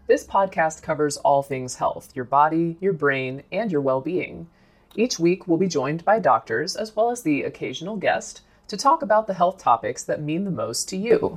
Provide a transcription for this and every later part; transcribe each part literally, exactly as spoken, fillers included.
This podcast covers all things health, your body, your brain, and your well-being. Each week, we'll be joined by doctors, as well as the occasional guest, to talk about the health topics that mean the most to you.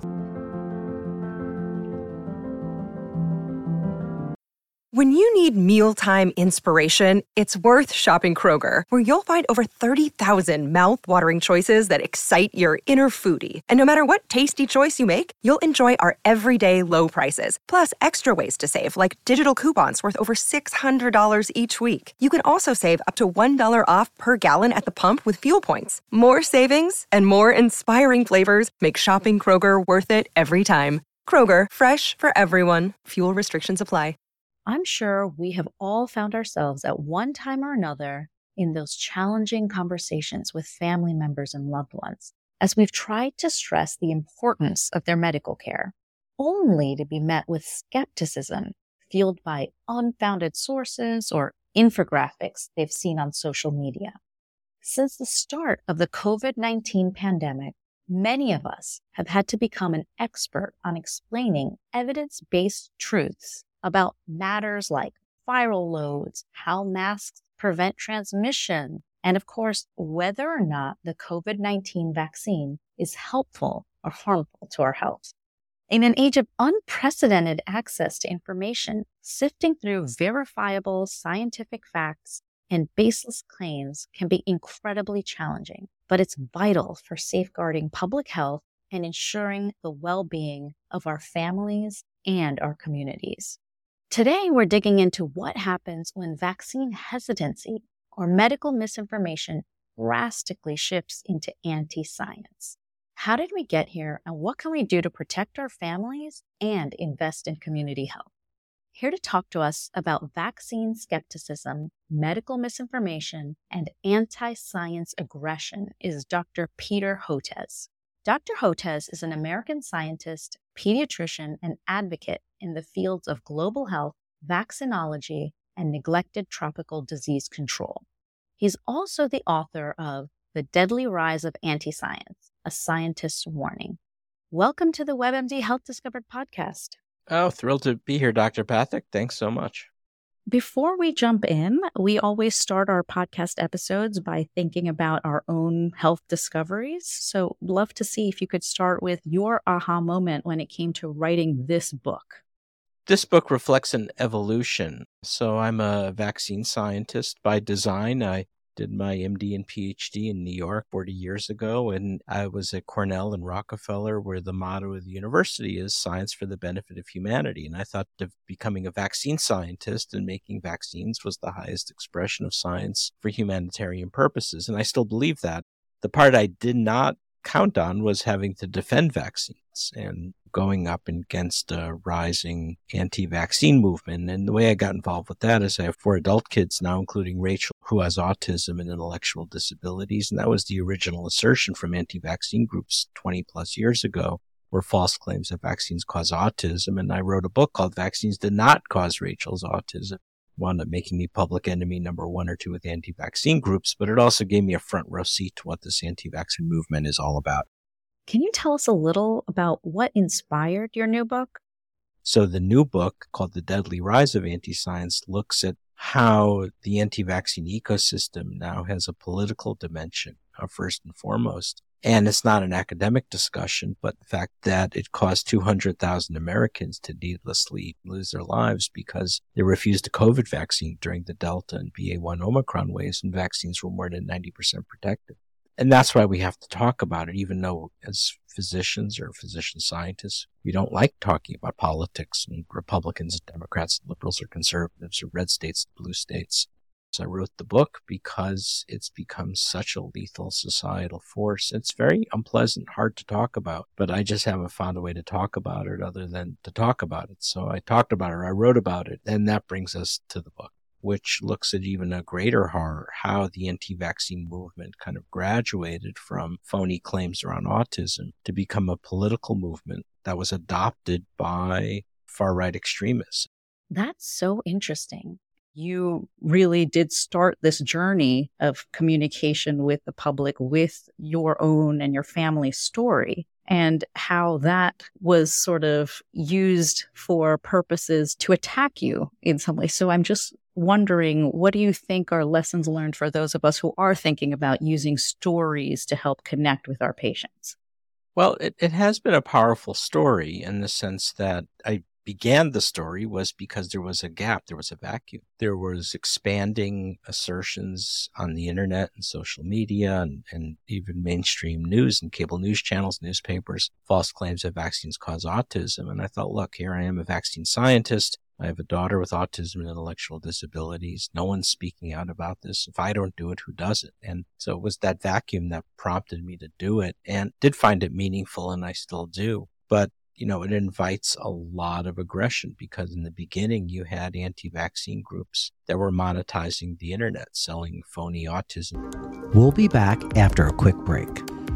When you need mealtime inspiration, it's worth shopping Kroger, where you'll find over thirty thousand mouth-watering choices that excite your inner foodie. And no matter what tasty choice you make, you'll enjoy our everyday low prices, plus extra ways to save, like digital coupons worth over six hundred dollars each week. You can also save up to one dollar off per gallon at the pump with fuel points. More savings and more inspiring flavors make shopping Kroger worth it every time. Kroger, fresh for everyone. Fuel restrictions apply. I'm sure we have all found ourselves at one time or another in those challenging conversations with family members and loved ones, as we've tried to stress the importance of their medical care, only to be met with skepticism fueled by unfounded sources or infographics they've seen on social media. Since the start of the covid nineteen pandemic, many of us have had to become an expert on explaining evidence-based truths about matters like viral loads, how masks prevent transmission, and of course, whether or not the covid nineteen vaccine is helpful or harmful to our health. In an age of unprecedented access to information, sifting through verifiable scientific facts and baseless claims can be incredibly challenging, but it's vital for safeguarding public health and ensuring the well-being of our families and our communities. Today, we're digging into what happens when vaccine hesitancy or medical misinformation drastically shifts into anti-science. How did we get here, and what can we do to protect our families and invest in community health? Here to talk to us about vaccine skepticism, medical misinformation, and anti-science aggression is Doctor Peter Hotez. Doctor Hotez is an American scientist, pediatrician, and advocate in the fields of global health, vaccinology, and neglected tropical disease control. He's also the author of The Deadly Rise of Anti-Science, A Scientist's Warning. Welcome to the WebMD Health Discovered podcast. Oh, thrilled to be here, Doctor Pathak. Thanks so much. Before we jump in, we always start our podcast episodes by thinking about our own health discoveries. So love to see if you could start with your aha moment when it came to writing this book. This book reflects an evolution. So I'm a vaccine scientist by design. I did my M D and P H D in New York forty years ago, and I was at Cornell and Rockefeller, where the motto of the university is science for the benefit of humanity. And I thought that becoming a vaccine scientist and making vaccines was the highest expression of science for humanitarian purposes. And I still believe that. The part I did not count on was having to defend vaccines and going up against a rising anti-vaccine movement. And the way I got involved with that is I have four adult kids now, including Rachel, who has autism and intellectual disabilities. And that was the original assertion from anti-vaccine groups twenty plus years ago, were false claims that vaccines cause autism. And I wrote a book called Vaccines Did Not Cause Rachel's Autism. Wound up making me public enemy number one or two with anti-vaccine groups, but it also gave me a front row seat to what this anti-vaccine movement is all about. Can you tell us a little about what inspired your new book? So the new book, called The Deadly Rise of Anti-Science, looks at how the anti-vaccine ecosystem now has a political dimension, uh, first and foremost. And it's not an academic discussion, but the fact that it caused two hundred thousand Americans to needlessly lose their lives because they refused a COVID vaccine during the Delta and B A one Omicron waves, and vaccines were more than ninety percent protective. And that's why we have to talk about it, even though as physicians or physician scientists, we don't like talking about politics and Republicans and Democrats, and liberals or conservatives, or red states and blue states. So I wrote the book because it's become such a lethal societal force. It's very unpleasant, hard to talk about, but I just haven't found a way to talk about it other than to talk about it. So I talked about it, I wrote about it, and that brings us to the book, which looks at even a greater horror, how the anti-vaccine movement kind of graduated from phony claims around autism to become a political movement that was adopted by far-right extremists. That's so interesting. You really did start this journey of communication with the public with your own and your family's story. and how that was sort of used for purposes to attack you in some way. So I'm just wondering, what do you think are lessons learned for those of us who are thinking about using stories to help connect with our patients? Well, it, it has been a powerful story in the sense that I began the story was because there was a gap, there was a vacuum. There was expanding assertions on the internet and social media and, and even mainstream news and cable news channels, newspapers, false claims that vaccines cause autism. And I thought, look, here I am, a vaccine scientist. I have a daughter with autism and intellectual disabilities. No one's speaking out about this. If I don't do it, who does it? And so it was that vacuum that prompted me to do it, and did find it meaningful, and I still do. But you know, it invites a lot of aggression because in the beginning you had anti-vaccine groups that were monetizing the internet, selling phony autism. We'll be back after a quick break.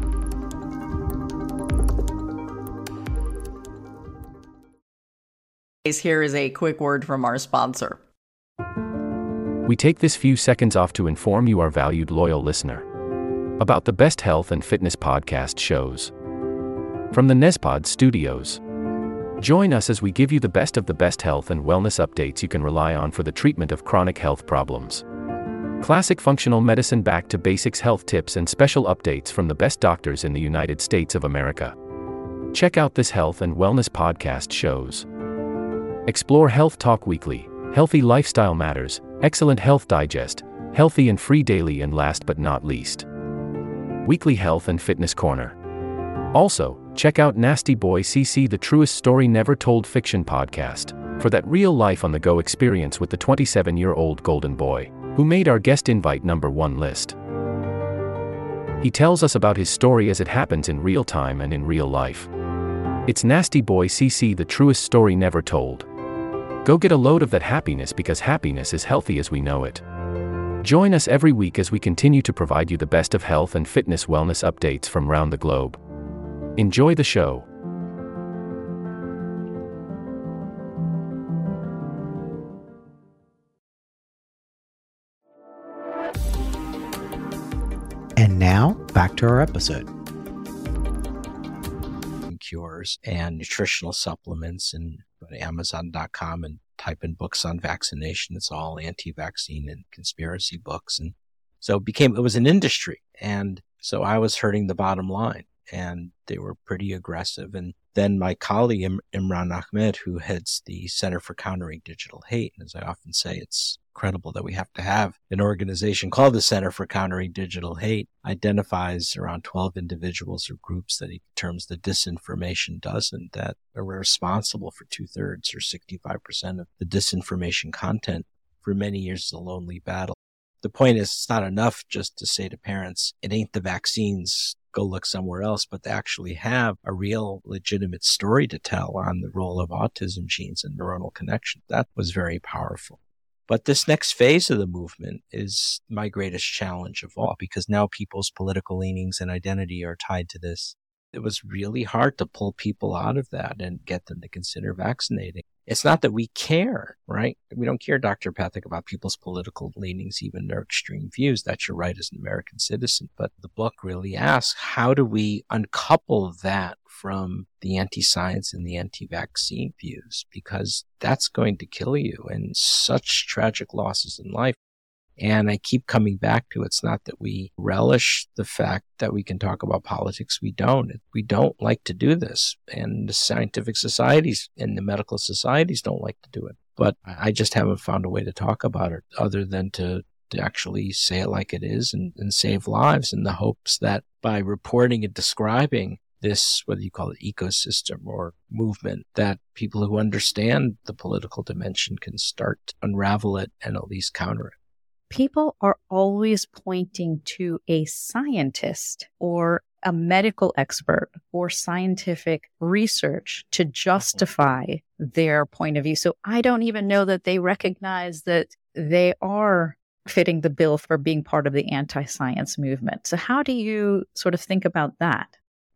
Here is a quick word from our sponsor. We take this few seconds off to inform you, our valued loyal listener, about the best health and fitness podcast shows from the Nezpod studios. Join us as we give you the best of the best health and wellness updates you can rely on for the treatment of chronic health problems. Classic functional medicine back to basics health tips and special updates from the best doctors in the United States of America. Check out this health and wellness podcast shows. Explore Health Talk Weekly, Healthy Lifestyle Matters, Excellent Health Digest, Healthy and Free Daily, and last but not least, Weekly Health and Fitness Corner. Also, check out Nasty Boy C C, the truest story never told fiction podcast, for that real life on the go experience with the twenty-seven-year-old golden boy, who made our guest invite number one list. He tells us about his story as it happens in real time and in real life. It's Nasty Boy C C, the truest story never told. Go get a load of that happiness, because happiness is healthy as we know it. Join us every week as we continue to provide you the best of health and fitness wellness updates from around the globe. Enjoy the show. And now, back to our episode. Cures and nutritional supplements, and go to amazon dot com and type in books on vaccination. It's all anti-vaccine and conspiracy books. And so it became, it was an industry. And so I was hurting the bottom line, and they were pretty aggressive. And then my colleague Im- Imran Ahmed, who heads the Center for Countering Digital Hate, and as I often say, it's incredible that we have to have an organization called the Center for Countering Digital Hate, identifies around twelve individuals or groups that he terms the disinformation dozen that are responsible for two-thirds or sixty-five percent of the disinformation content. For many years, it's a lonely battle. The point is, it's not enough just to say to parents, it ain't the vaccines, go look somewhere else, but they actually have a real legitimate story to tell on the role of autism genes and neuronal connection. That was very powerful. But this next phase of the movement is my greatest challenge of all, because now people's political leanings and identity are tied to this. It was really hard to pull people out of that and get them to consider vaccinating. It's not that we care, right? We don't care, Doctor Pathak, about people's political leanings, even their extreme views. That's your right as an American citizen. But the book really asks, how do we uncouple that from the anti-science and the anti-vaccine views? Because that's going to kill you, and such tragic losses in life. And I keep coming back to, it's not that we relish the fact that we can talk about politics. We don't. We don't like to do this. And the scientific societies and the medical societies don't like to do it. But I just haven't found a way to talk about it other than to, to actually say it like it is and, and save lives, in the hopes that by reporting and describing this, whether you call it ecosystem or movement, that people who understand the political dimension can start to unravel it and at least counter it. People are always pointing to a scientist or a medical expert or scientific research to justify their point of view. So I don't even know that they recognize that they are fitting the bill for being part of the anti-science movement. So how do you sort of think about that?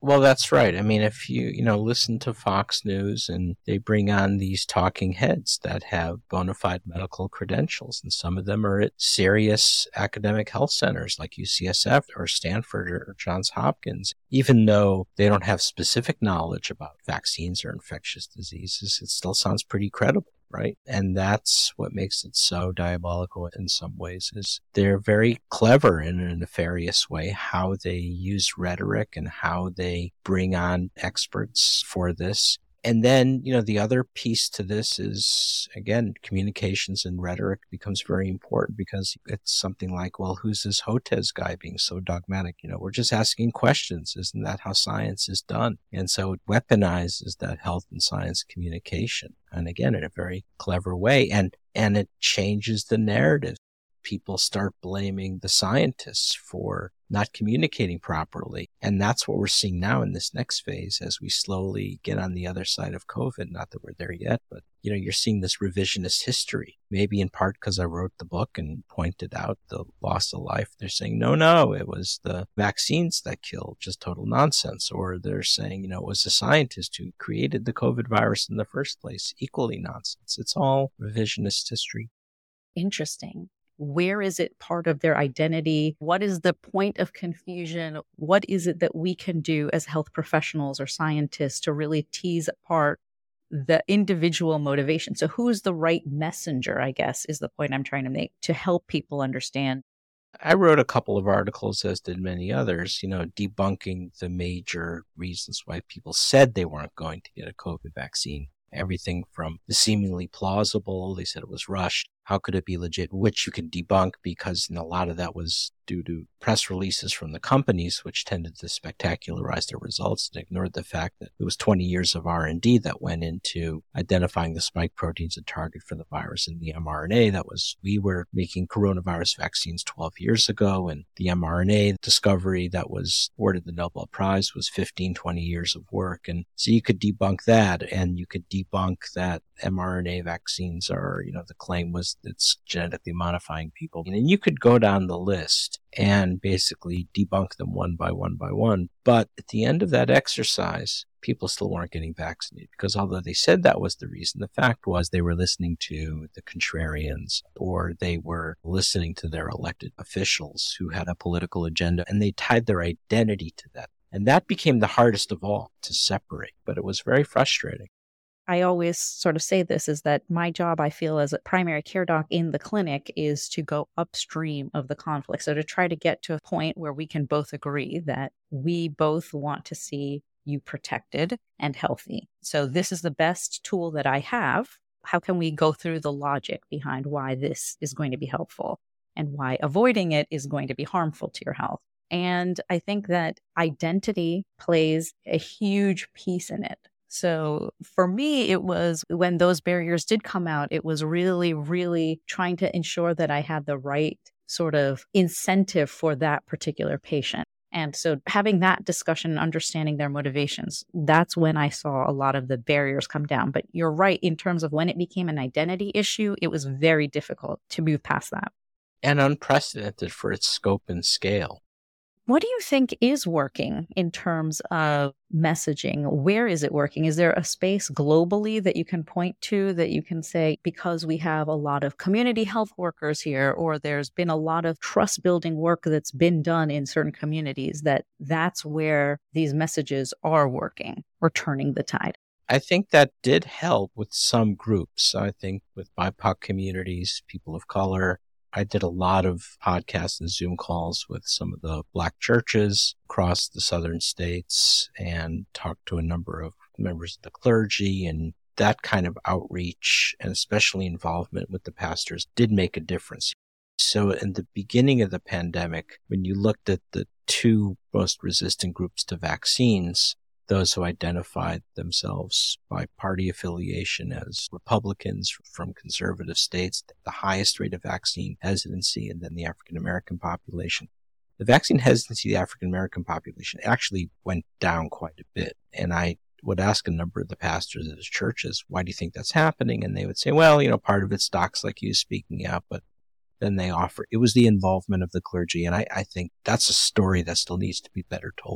Well, that's right. I mean, if you, you know, listen to Fox News and they bring on these talking heads that have bona fide medical credentials, and some of them are at serious academic health centers like U C S F or Stanford or Johns Hopkins, even though they don't have specific knowledge about vaccines or infectious diseases, it still sounds pretty credible. Right. And that's what makes it so diabolical in some ways, is they're very clever in a nefarious way, how they use rhetoric and how they bring on experts for this. And then, you know, the other piece to this is, again, communications and rhetoric becomes very important, because it's something like, well, who's this Hotez guy being so dogmatic? You know, we're just asking questions. Isn't that how science is done? And so it weaponizes that health and science communication. And again, in a very clever way. And, and it changes the narrative. People start blaming the scientists for not communicating properly. And that's what we're seeing now in this next phase as we slowly get on the other side of COVID. Not that we're there yet, but, you know, you're seeing this revisionist history, maybe in part because I wrote the book and pointed out the loss of life. They're saying, no, no, it was the vaccines that killed, just total nonsense. Or they're saying, you know, it was the scientist who created the COVID virus in the first place, equally nonsense. It's all revisionist history. Interesting. Where is it part of their identity? What is the point of confusion? What is it that we can do as health professionals or scientists to really tease apart the individual motivation? So who's the right messenger, I guess, is the point I'm trying to make, to help people understand. I wrote a couple of articles, as did many others, you know, debunking the major reasons why people said they weren't going to get a COVID vaccine. Everything from the seemingly plausible, they said it was rushed. How could it be legit? Which you could debunk, because you know, a lot of that was due to press releases from the companies, which tended to spectacularize their results and ignored the fact that it was twenty years of R and D that went into identifying the spike proteins and target for the virus in the mRNA. That was, we were making coronavirus vaccines twelve years ago, and the mRNA discovery that was awarded the Nobel Prize was fifteen, twenty years of work. And so you could debunk that, and you could debunk that mRNA vaccines are, you know, the claim was it's genetically modifying people. And you could go down the list and basically debunk them one by one by one. But at the end of that exercise, people still weren't getting vaccinated, because although they said that was the reason, the fact was they were listening to the contrarians, or they were listening to their elected officials who had a political agenda, and they tied their identity to that. And that became the hardest of all to separate, but it was very frustrating. I always sort of say this, is that my job, I feel, as a primary care doc in the clinic is to go upstream of the conflict. So to try to get to a point where we can both agree that we both want to see you protected and healthy. So this is the best tool that I have. How can we go through the logic behind why this is going to be helpful and why avoiding it is going to be harmful to your health? And I think that identity plays a huge piece in it. So for me, it was when those barriers did come out, it was really, really trying to ensure that I had the right sort of incentive for that particular patient. And so having that discussion and understanding their motivations, that's when I saw a lot of the barriers come down. But you're right, in terms of when it became an identity issue, it was very difficult to move past that. And unprecedented for its scope and scale. What do you think is working in terms of messaging? Where is it working? Is there a space globally that you can point to, that you can say, because we have a lot of community health workers here, or there's been a lot of trust building work that's been done in certain communities, that that's where these messages are working or turning the tide? I think that did help with some groups. I think with B I P O C communities, people of color. I did a lot of podcasts and Zoom calls with some of the Black churches across the southern states and talked to a number of members of the clergy. And that kind of outreach and especially involvement with the pastors did make a difference. So in the beginning of the pandemic, when you looked at the two most resistant groups to vaccines, those who identified themselves by party affiliation as Republicans from conservative states, the highest rate of vaccine hesitancy, and then the African American population. The vaccine hesitancy of the African American population actually went down quite a bit. And I would ask a number of the pastors at his churches, why do you think that's happening? And they would say, well, you know, part of it's docs like you speaking out, but then they offer, it was the involvement of the clergy. And I, I think that's a story that still needs to be better told.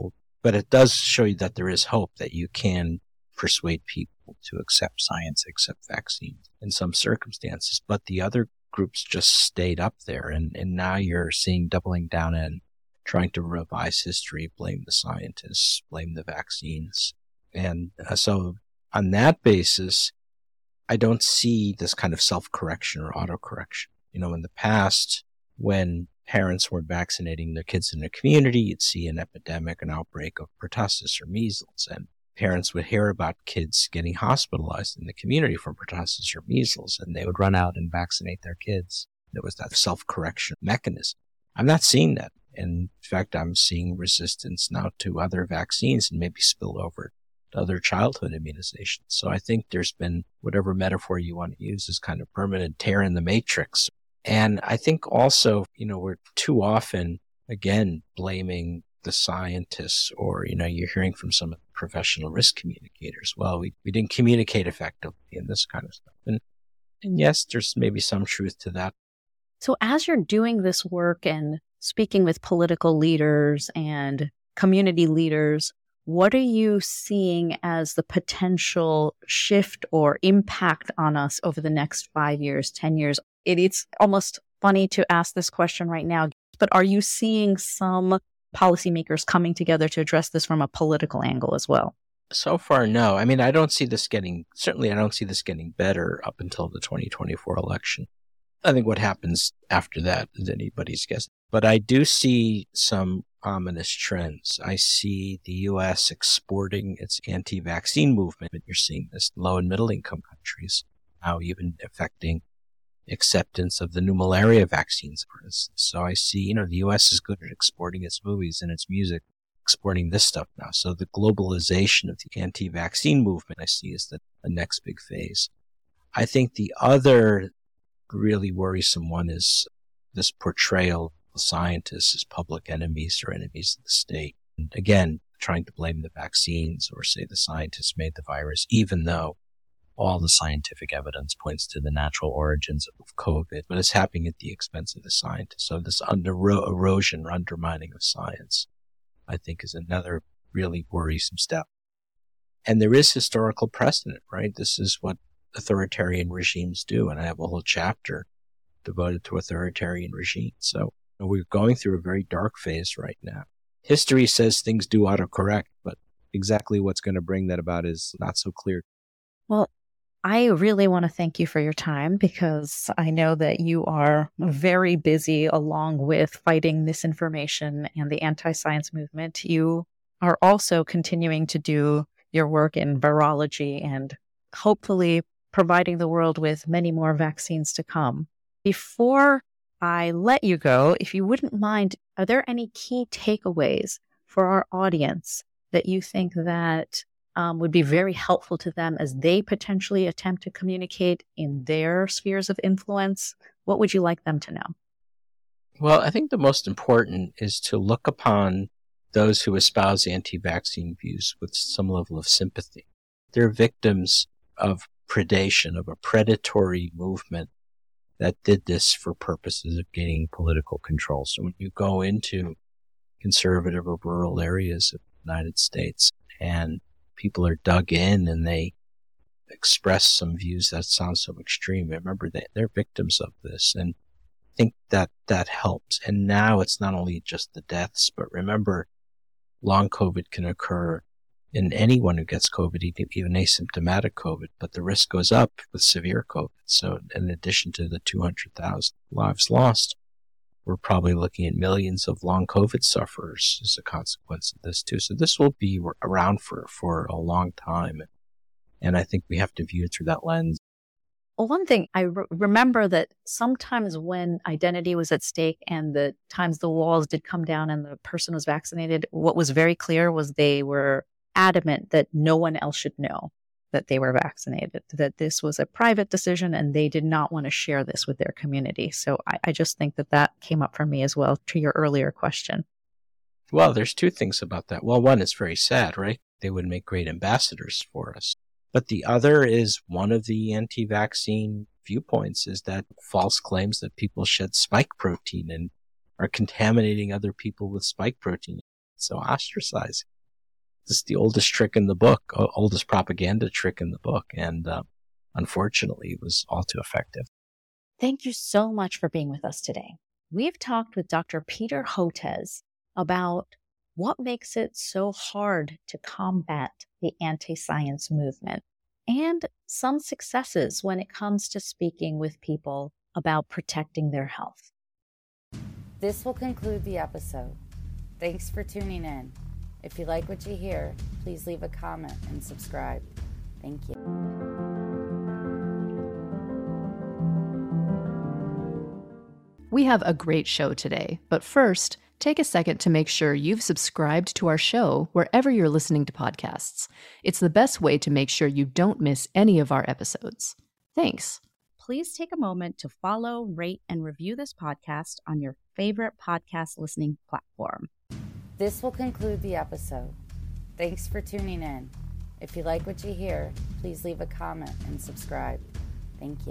But it does show you that there is hope, that you can persuade people to accept science, accept vaccines in some circumstances. But the other groups just stayed up there. And, and now you're seeing doubling down and trying to revise history, blame the scientists, blame the vaccines. And uh, so on that basis, I don't see this kind of self-correction or autocorrection. You know, in the past, when parents weren't vaccinating their kids in their community, you'd see an epidemic, an outbreak of pertussis or measles, and parents would hear about kids getting hospitalized in the community from pertussis or measles, and they would run out and vaccinate their kids. There was that self-correction mechanism. I'm not seeing that. In fact, I'm seeing resistance now to other vaccines and maybe spill over to other childhood immunizations. So I think there's been, whatever metaphor you want to use, is kind of permanent tear in the matrix. And I think also, you know, we're too often, again, blaming the scientists, or, you know, you're hearing from some of the professional risk communicators, well, we, we didn't communicate effectively and this kind of stuff. And, and yes, there's maybe some truth to that. So as you're doing this work and speaking with political leaders and community leaders, what are you seeing as the potential shift or impact on us over the next five years, ten years? It, it's almost funny to ask this question right now, but are you seeing some policymakers coming together to address this from a political angle as well? So far, no. I mean, I don't see this getting, certainly I don't see this getting better up until the twenty twenty-four election. I think what happens after that is anybody's guess. But I do see some ominous trends. I see the U S exporting its anti-vaccine movement. You're seeing this in low and middle income countries now even affecting acceptance of the new malaria vaccines, for instance. So I see, you know, the U S is good at exporting its movies and its music, exporting this stuff now. So the globalization of the anti-vaccine movement I see is the, the next big phase. I think the other really worrisome one is this portrayal of scientists as public enemies or enemies of the state. And again, trying to blame the vaccines or say the scientists made the virus, even though all the scientific evidence points to the natural origins of COVID, but it's happening at the expense of the scientists. So this under erosion or undermining of science, I think, is another really worrisome step. And there is historical precedent, right? This is what authoritarian regimes do. And I have a whole chapter devoted to authoritarian regimes. So we're going through a very dark phase right now. History says things do autocorrect, but exactly what's going to bring that about is not so clear. Well, I really want to thank you for your time, because I know that you are very busy along with fighting misinformation and the anti-science movement. You are also continuing to do your work in virology and hopefully providing the world with many more vaccines to come. Before I let you go, if you wouldn't mind, are there any key takeaways for our audience that you think that um, would be very helpful to them as they potentially attempt to communicate in their spheres of influence? What would you like them to know? Well, I think the most important is to look upon those who espouse anti-vaccine views with some level of sympathy. They're victims of predation, of a predatory movement that did this for purposes of gaining political control. So when you go into conservative or rural areas of the United States and people are dug in and they express some views that sound so extreme, remember that they're victims of this. And I think that that helps. And now it's not only just the deaths, but remember, long COVID can occur in anyone who gets COVID, even asymptomatic COVID, but the risk goes up with severe COVID. So in addition to the two hundred thousand lives lost, we're probably looking at millions of long COVID sufferers as a consequence of this too. So this will be around for, for a long time. And I think we have to view it through that lens. Well, one thing I re- remember that sometimes when identity was at stake and the times the walls did come down and the person was vaccinated, what was very clear was they were adamant that no one else should know that they were vaccinated, that this was a private decision and they did not want to share this with their community. So I, I just think that that came up for me as well to your earlier question. Well, there's two things about that. Well, one is very sad, right? They would make great ambassadors for us. But the other is one of the anti-vaccine viewpoints is that false claims that people shed spike protein and are contaminating other people with spike protein. So ostracizing. this is the oldest trick in the book, oldest propaganda trick in the book. And uh, unfortunately, it was all too effective. Thank you so much for being with us today. We've talked with Doctor Peter Hotez about what makes it so hard to combat the anti-science movement and some successes when it comes to speaking with people about protecting their health. This will conclude the episode. Thanks for tuning in. If you like what you hear, please leave a comment and subscribe. Thank you. We have a great show today, but first, take a second to make sure you've subscribed to our show wherever you're listening to podcasts. It's the best way to make sure you don't miss any of our episodes. Thanks. Please take a moment to follow, rate, and review this podcast on your favorite podcast listening platform. This will conclude the episode. Thanks for tuning in. If you like what you hear, please leave a comment and subscribe. Thank you.